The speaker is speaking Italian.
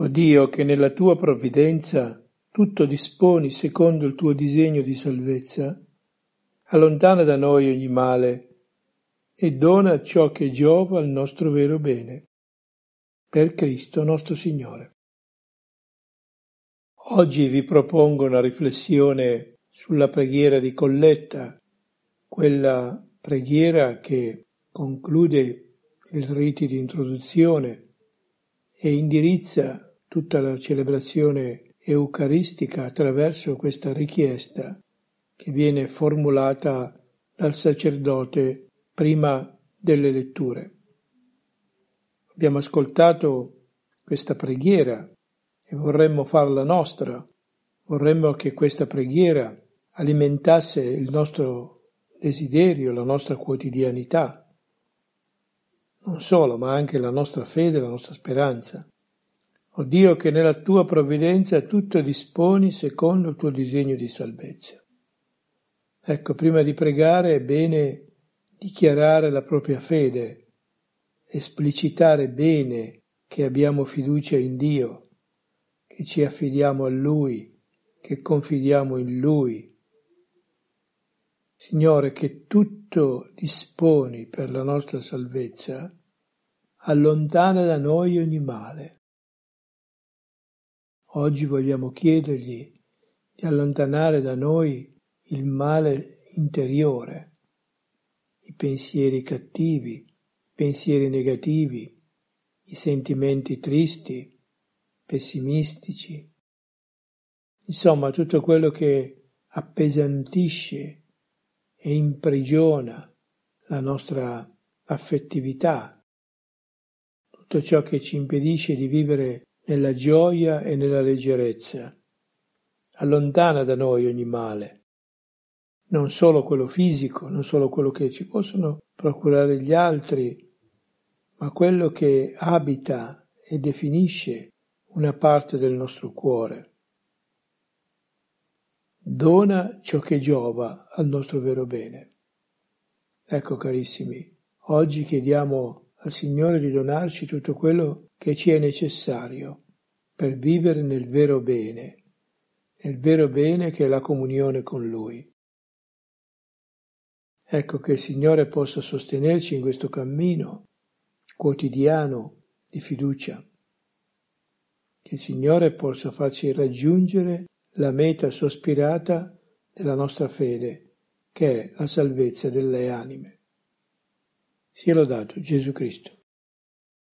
O Dio, che nella tua provvidenza tutto disponi secondo il tuo disegno di salvezza, allontana da noi ogni male e dona ciò che giova al nostro vero bene. Per Cristo nostro Signore. Oggi vi propongo una riflessione sulla preghiera di Colletta, quella preghiera che conclude i riti di introduzione e indirizza tutta la celebrazione eucaristica attraverso questa richiesta che viene formulata dal sacerdote prima delle letture. Abbiamo ascoltato questa preghiera e vorremmo farla nostra, vorremmo che questa preghiera alimentasse il nostro desiderio, la nostra quotidianità, non solo, ma anche la nostra fede, la nostra speranza. O Dio, che nella tua provvidenza tutto disponi secondo il tuo disegno di salvezza. Ecco, prima di pregare è bene dichiarare la propria fede, esplicitare bene che abbiamo fiducia in Dio, che ci affidiamo a Lui, che confidiamo in Lui. Signore, che tutto disponi per la nostra salvezza, allontana da noi ogni male. Oggi vogliamo chiedergli di allontanare da noi il male interiore, i pensieri cattivi, i pensieri negativi, i sentimenti tristi, pessimistici, insomma tutto quello che appesantisce e imprigiona la nostra affettività, tutto ciò che ci impedisce di vivere nella gioia e nella leggerezza. Allontana da noi ogni male, non solo quello fisico, non solo quello che ci possono procurare gli altri, ma quello che abita e definisce una parte del nostro cuore. Dona ciò che giova al nostro vero bene. Ecco, carissimi, oggi chiediamo al Signore di donarci tutto quello che ci è necessario per vivere nel vero bene che è la comunione con Lui. Ecco, che il Signore possa sostenerci in questo cammino quotidiano di fiducia, che il Signore possa farci raggiungere la meta sospirata della nostra fede, che è la salvezza delle anime. Sia lodato Gesù Cristo.